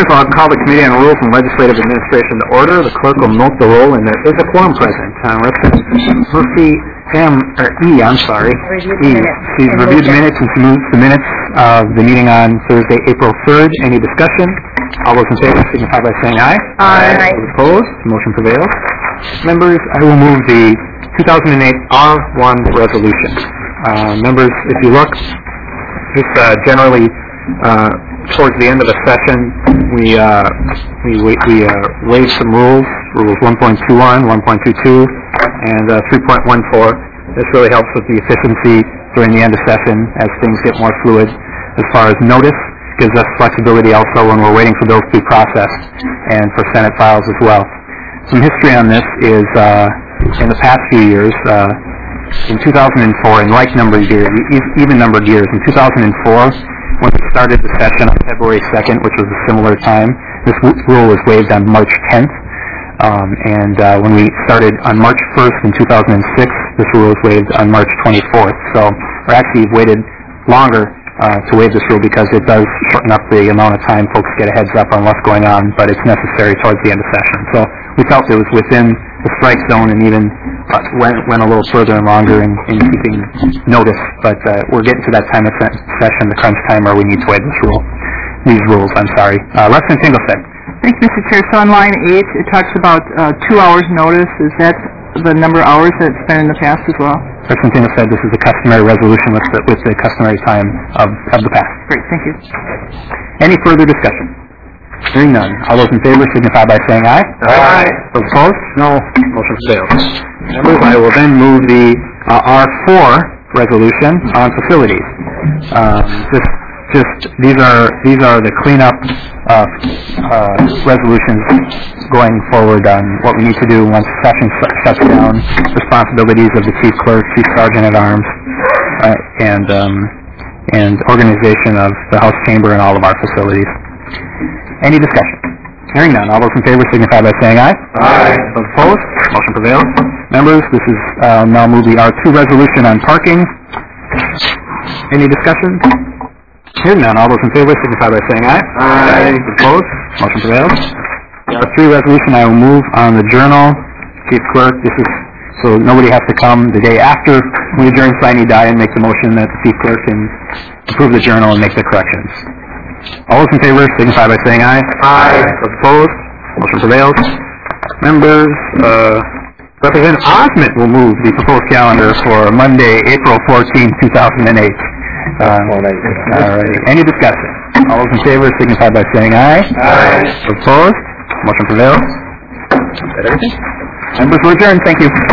Commissioners, I'll call the Committee on Rules and Legislative Administration to order. The clerk will note the roll, and there is a quorum present. Representative Murphy She's reviewed the minutes and she moves the minutes of the meeting on Thursday, April 3rd. Any discussion? All those in favor signify by saying aye. Aye. Those opposed? Motion prevails. Members, I will move the 2008 R1 resolution. Members, if you look, just generally towards the end of the session, we waived some rules 1.21, 1.22, and 3.14. This really helps with the efficiency during the end of session as things get more fluid. As far as notice, gives us flexibility also when we're waiting for bills to be processed and for Senate files as well. Some history on this is in the past few years, in 2004, in like-numbered years, even-numbered years, in 2004, when we started the session on February 2nd, which was a similar time, this rule was waived on March 10th. When we started on March 1st in 2006, this rule was waived on March 24th. So we're actually waited longer to waive this rule because it does shorten up the amount of time folks get a heads up on what's going on, but it's necessary towards the end of session. So we felt it was within the strike zone and even went a little further and longer in keeping notice. But we're getting to that time of session, the crunch time, where we need to waive these rules. Representative Finkelstead. Thank you, Mr. Chair. So on line 8, it talks about 2 hours notice. Is that the number of hours that it's been in the past as well? Representative Finkelstead, this is a customary resolution with the customary time of the past. Great, thank you. Any further discussion? Hearing none. All those in favor signify by saying aye. Aye. Those opposed? No. Motion fails. Members, I will then move the R4 resolution on facilities. These are the cleanup resolutions going forward on what we need to do once session shuts down, responsibilities of the chief clerk, chief sergeant at arms, and organization of the House chamber and all of our facilities. Any discussion? Hearing none. All those in favor signify by saying aye. Aye. Those opposed? Motion prevails. Members, this is now move the R2 resolution on parking. Any discussion? Hearing none. All those in favor signify by saying aye. Aye. Opposed? Motion prevails. The R3 resolution I will move on the journal. Chief clerk, this is so nobody has to come the day after we adjourn sine die and make the motion that the chief clerk can approve the journal and make the corrections. All those in favor signify by saying aye. Aye. Those opposed? Motion prevails. Members, Representative Osment will move the proposed calendar for Monday, April 14, 2008. All right. Any discussion? All those in favor signify by saying aye. Aye. Opposed? Motion prevails. Is that everything? Members, we're adjourned. Thank you.